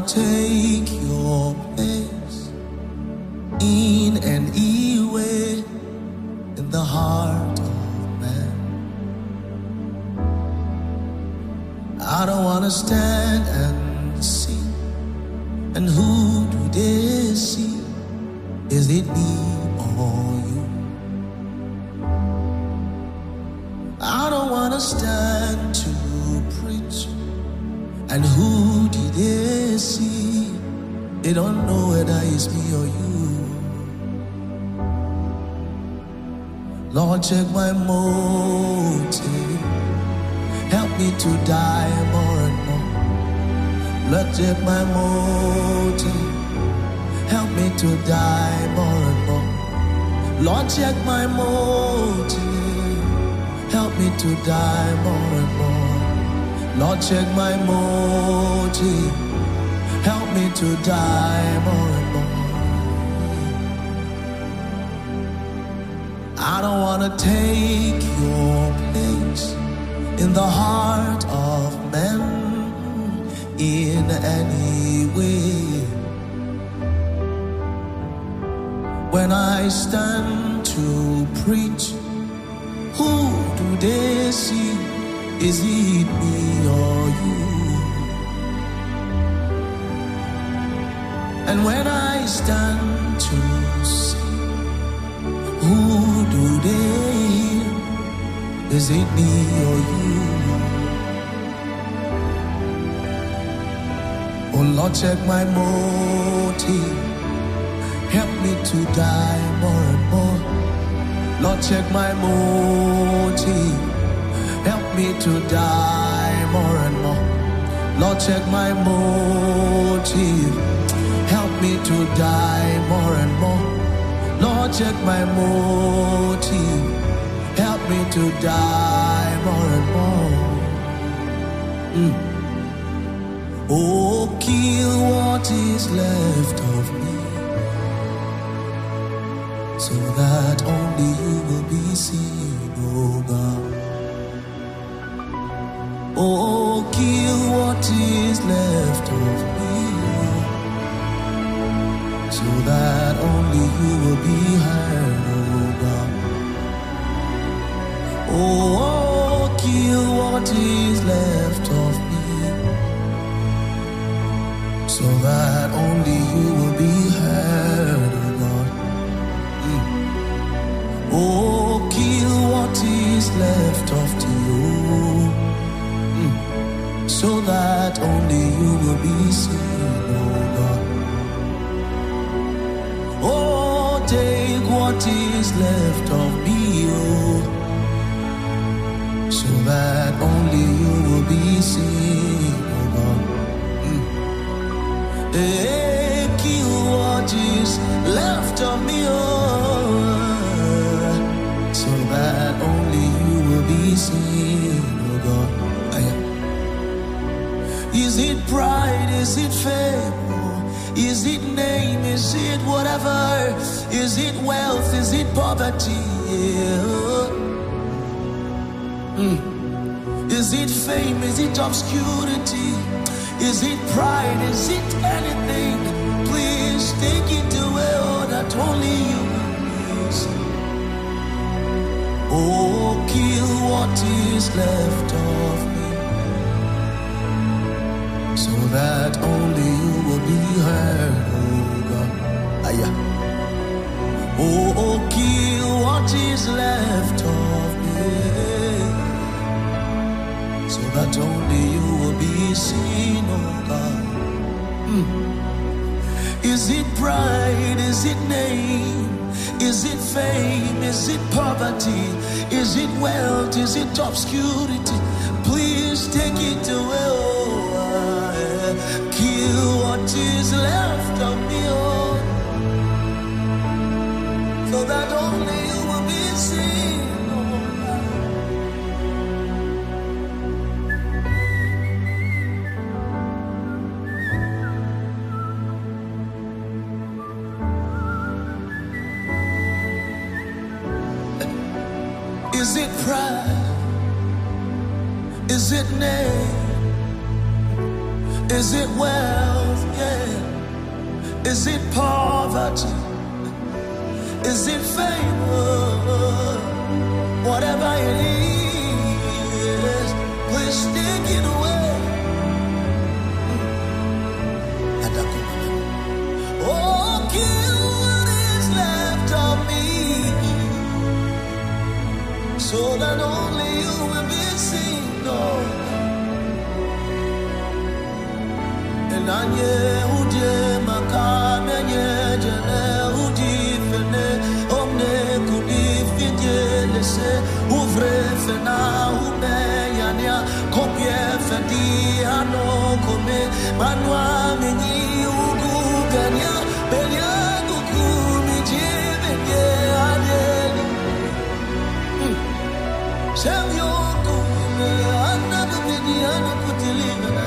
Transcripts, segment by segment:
take your place in an e-way in the heart of man. I don't wanna stand and see. And who do they see? Is it me or you? I don't wanna stand to preach. And who do they see? They don't know whether it's me or you. Lord, check my motive. Help me to die more and more. Lord, check my motive. Help me to die more and more. Lord, check my motive. Help me to die more and more. Lord, check my motive. Help me to die more and more. I don't want to take your place in the heart of men in any way. When I stand to preach, who do they see? Is it me or you? And when I stand to sing, who do they hear? Is it me or you? Oh Lord, check my motive. Help me to die more and more. Lord, check my motive. Help me to die more and more. Lord, check my motive. Help me to die more and more. Lord, check my motive. Help me to die more and more. Oh, kill what is left of me, so that only you will be seen, oh God. Oh, kill what is left of me, so that only you will be heard, oh God. Oh, kill what is left of me, so that only you will be heard, oh God. Oh, kill what is left of you, so that only you will be seen, oh God. Oh, take what is left of me, oh, so that only you will be seen, oh God. Hey, kill what is left of me, oh, so that only you will be seen, oh God. Is it pride? Is it fame? Is it name? Is it whatever? Is it wealth? Is it poverty? Is it fame? Is it obscurity? Is it pride? Is it anything? Please take it away, oh, that only you will see. Oh, kill what is left of me, so that only you will be heard, oh God. Oh, kill what is left of me, so that only you will be seen, oh God. Is it pride? Is it name? Is it fame? Is it poverty? Is it wealth? Is it obscurity? Please take it away, oh, kill what is left of me, oh, so that only you will be seen, oh. Is it pride? Is it name? Is it wealth? yeah. Is it poverty? Is it favor? Whatever it is, please take it away. Oh, kill what is left of me, so that only you will be seen, Lord. And I know who makame jene udi fene omne kudi fidele se ouvre fena ume yania kopie fendi ano kome manwa meni ugu gania belia guku mi jibe ye adeli Shavyo kume anabu bidi anu kutilina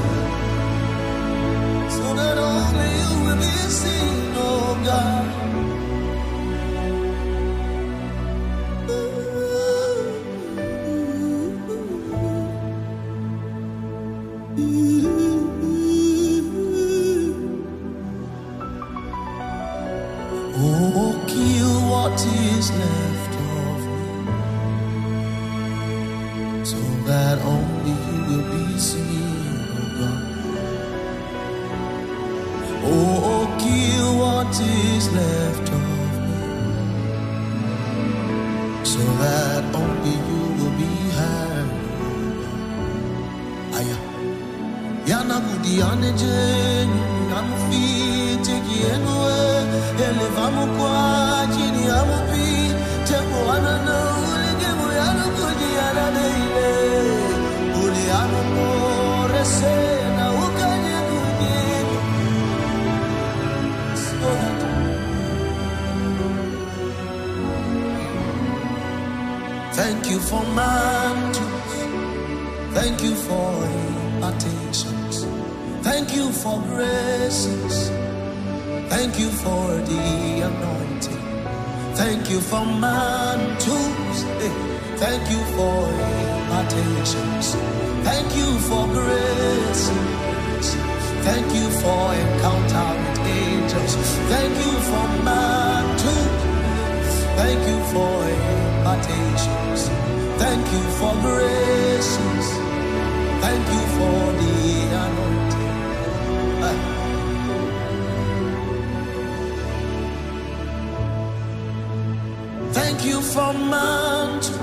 so that only you will be seen, oh God. Oh, kill what is left of me, so that only you will be seen, oh God. Oh, kill what is left of me, so that only you will be heard. Aya, yana budi aneje, namu fiti kienwe, elevamu kwa chini amupi, temo anana ulegemu yana budi anadeile, uli anamore se na ukanye budi. Thank you for mantles. Thank you for impartations. Thank you for graces. Thank you for the anointing. Thank you for mantles. Thank you for impartations. Thank you for graces. Thank you for encounter with angels. Thank you for mantles. Thank you for impartations. Thank you for graces. Thank you for the anointing. Thank you for mantles.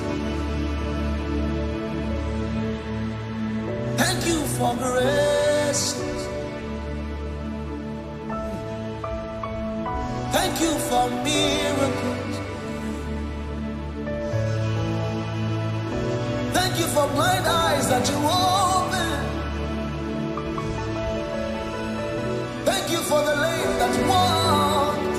Thank you for graces. Thank you for miracles. Thank you for blind eyes that you open. Thank you for the lame that walked.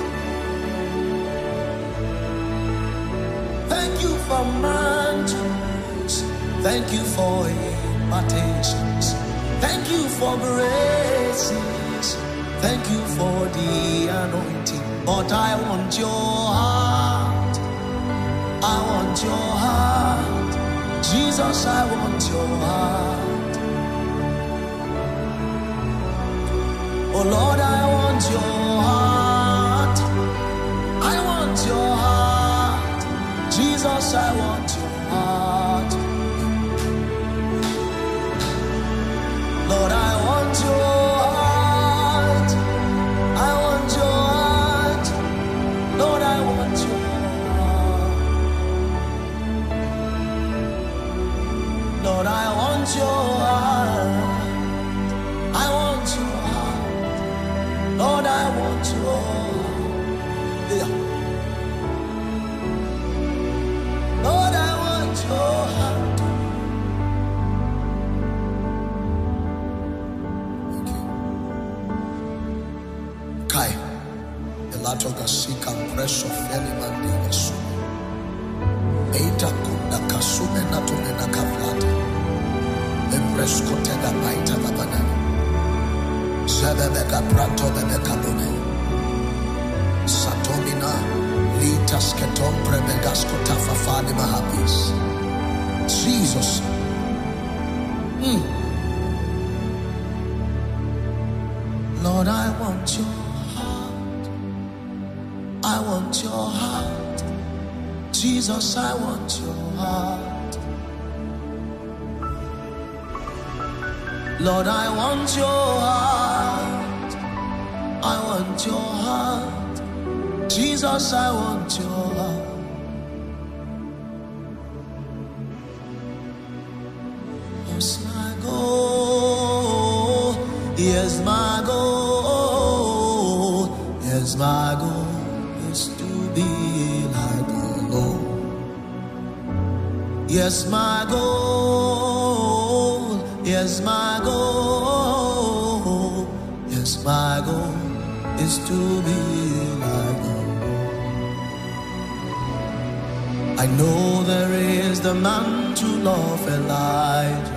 Thank you for mantles. Thank you for impartations. Thank you for graces. Thank you for the anointing. But I want your heart. I want your heart. Jesus, I want your heart. Oh Lord, I want your heart. I want your heart. Jesus, I want your heart. Lord, I want your heart. I want your heart. Lord, I want your heart. Lord, I want your heart. I want your heart. Lord, I want your heart. Yeah. Lord, I want your heart. Kai, elatoka sika preso feli mandine su. Eita kunda kasume na tume na kavlata. Empresko tega baita la banana. Zebebeka prato bebeka bone. Satomina litas ketom premegasko tafafani mahabis. Jesus. Lord, I want your heart. I want your heart. Jesus, I want your heart. Lord, I want your heart. I want your heart. Jesus, I want your heart. Yes, my goal. Yes, my goal. Yes, my goal is to be like the Lord. Yes, my goal. Yes, my goal. Yes, my goal is to be like the Lord. I know there is the man to love Elijah.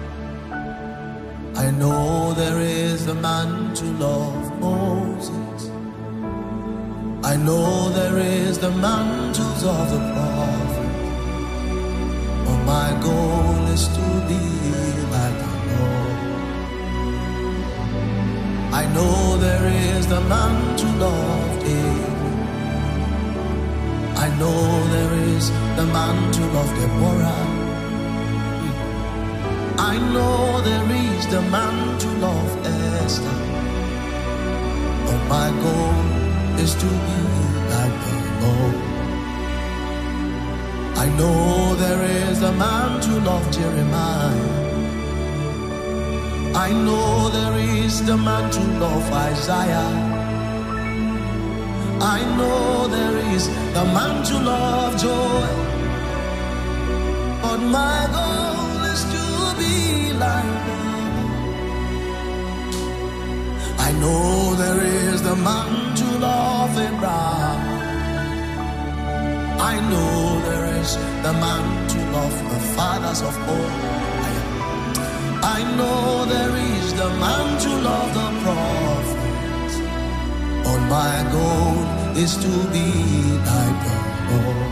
I know there is the man to love Moses. I know there is the man to love the prophet. But my goal is to be like the Lord. I know there is the man to love David. I know there is the man to love Deborah. I know there is the man to love Esther. But my goal is to be like the Lord. I know there is a man to love Jeremiah. I know there is the man to love Isaiah. I know there is the man to love Joy. But my goal is to be like God. I know there is the man to love Abraham. I know there is the man to love the fathers of all. I know there is the man to love the prophets. But my goal is to be like the Lord.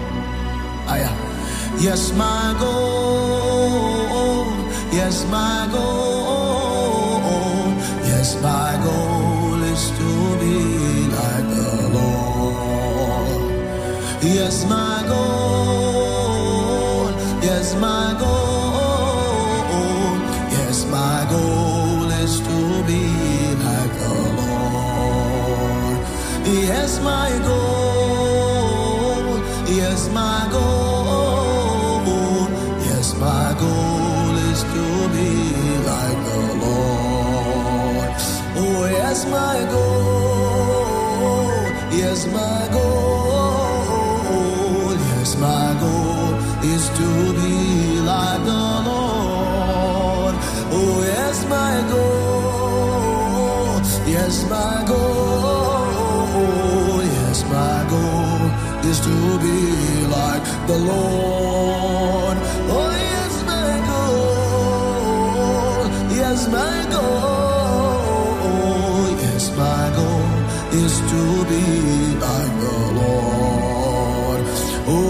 Yes, my goal. Yes, my goal. Yes, my goal is to be like the Lord. Yes, my goal. Yes, my goal. Yes, my goal is to be like the Lord. Yes, my goal. Yes, my goal. Yes, my goal is to be like the Lord. Oh, yes, my goal. Yes, my goal. Yes, my goal is to be like the Lord. Oh, yes, my goal. Yes, my goal. Yes, my goal is to be like the Lord. Oh, yes, my goal. Yes, my goal. Yes, my goal is to be like the Lord. Oh,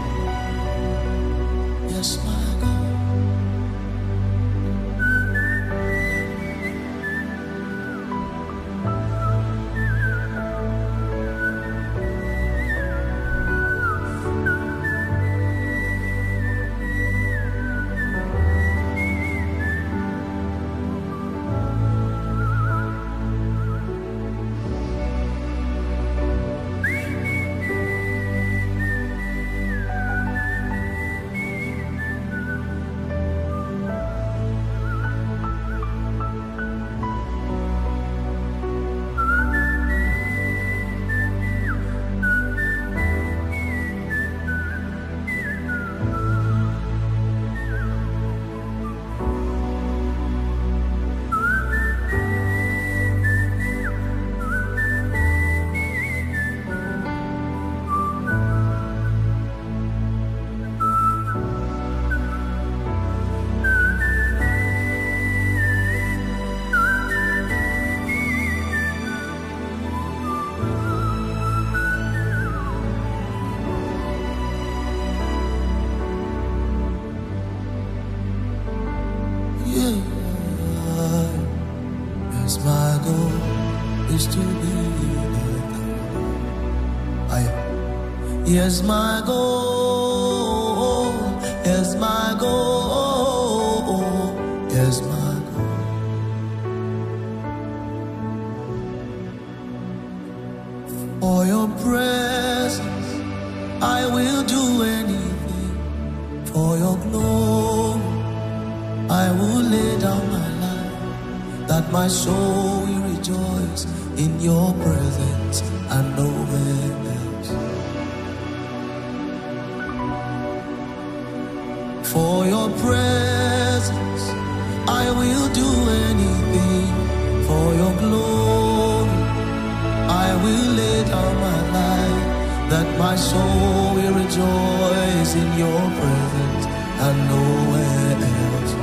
yes, my goal. my goal is to be like that. Yes, my goal. Yes, my goal. Yes, my goal. For your presence, I will do anything. For your glory, I will lay down my life, that my soul will rejoice in your presence and nowhere else. For your presence, I will do anything. For your glory, I will lay down my life, that my soul will rejoice in your presence and nowhere else.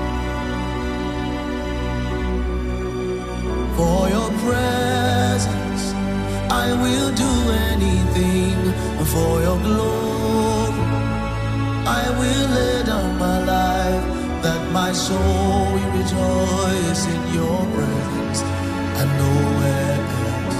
For your presence, I will do anything. For your glory, I will lay down my life, that my soul will rejoice in your presence and nowhere else.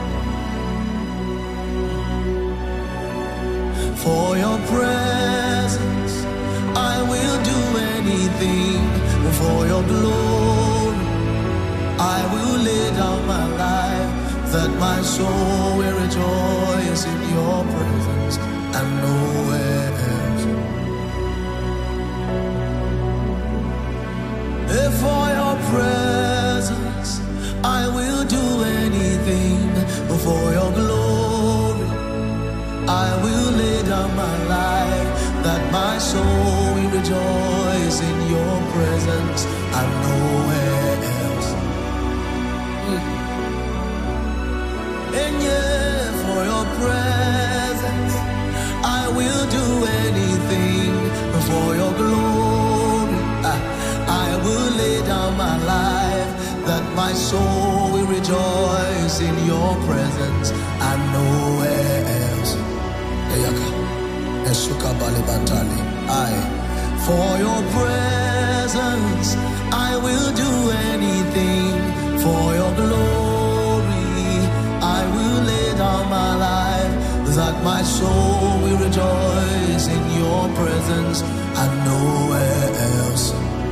For your presence, I will do anything. For your glory, I will lay down my life, that my soul will rejoice in your presence and nowhere else. If for your presence, I will do anything. For your glory, I will lay down my life, that my soul will rejoice in your presence and nowhere else. And yeah, for your presence, I will do anything. For your glory, I will lay down my life, that my soul will rejoice in your presence and nowhere else. For your presence, I will do anything. For your glory, I will lay down my life, that my soul will rejoice in your presence and nowhere else.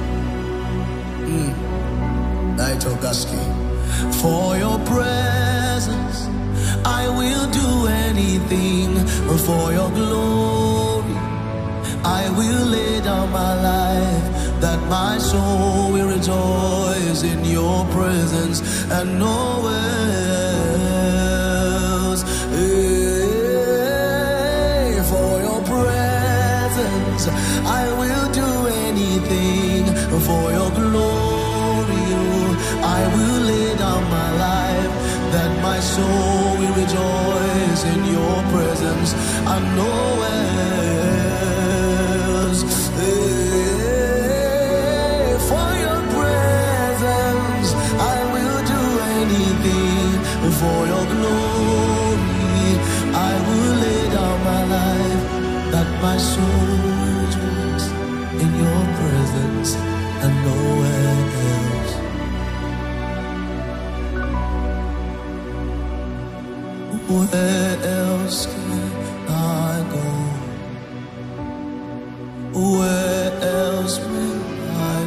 For your presence, I will do anything. For your glory, I will lay down my life, that my soul will rejoice in your presence and nowhere else. For your presence, I will do anything. For your glory, I will lay down my life, that my soul will rejoice in your presence and nowhere else. For your presence, I will do anything. For your glory, I will lay down my life, that my soul will rejoice in your presence and nowhere else. Where else can I go? Where else will I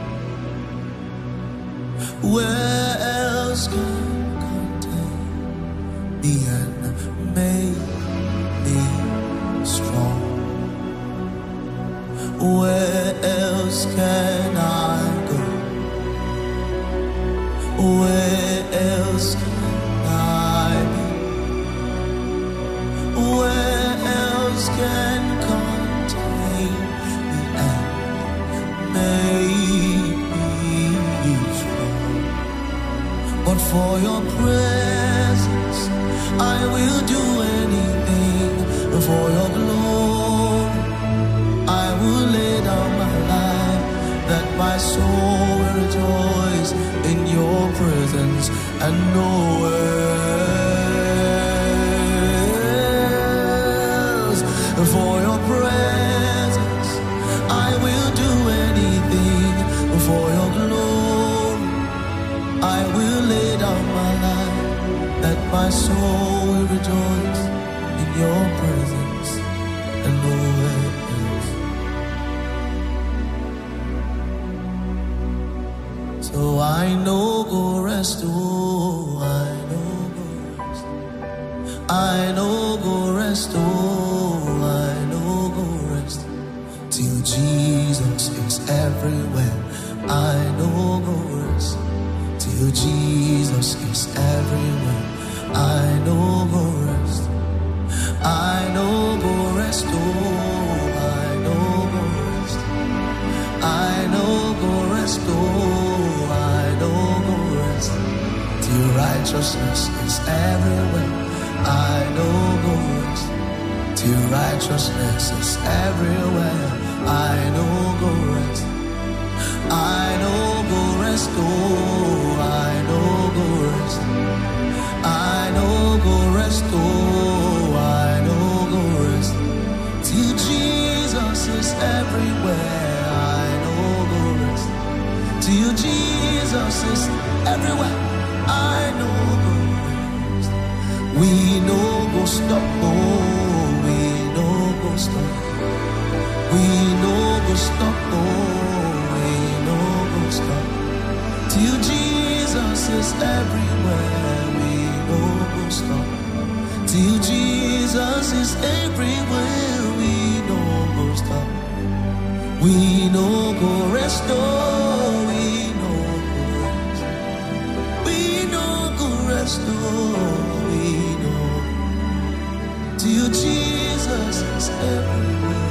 be? Where else can contain me and make me strong? Where else can I go? Where else can I be? Where else can contain me and make me strong? But for your presence, I will do anything. For your glory, I will lay down my life, that my soul will rejoice in your presence and nowhere. For your presence, I will do anything. For your glory, I will My soul will rejoice in your presence and nowhere else. So I know go rest, oh, I know go rest. I know go rest, oh, I know go rest. Till Jesus is everywhere, I know go rest. Till Jesus is everywhere, I know go rest. I know go rest, oh, I know go rest. I know go rest, oh, I know go rest. Till righteousness is everywhere, I know go rest. Till righteousness is everywhere, I know go rest. I know go rest, oh, I know go rest. I know go rest, oh, I know go rest. Till Jesus is everywhere, I know go rest. Till Jesus is everywhere, I know go rest. We know go stop, oh, we know go stop. We know go stop, oh, we know go stop. Till Jesus is everywhere, we know go stop. Till Jesus is everywhere, we know go stop. We know go rest, oh, we know go rest. We know go rest, oh, we know. Till Jesus is everywhere.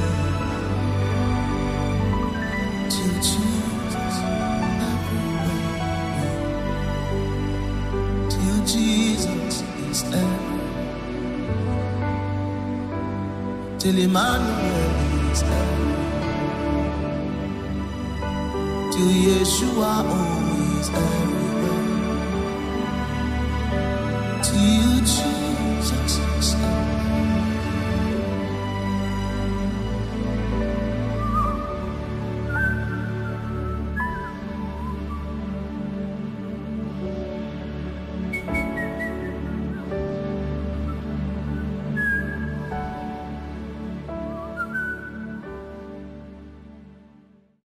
Till Jesus everywhere. Till Jesus is everywhere. Till Emmanuel is everywhere. Till Yeshua is everywhere. Till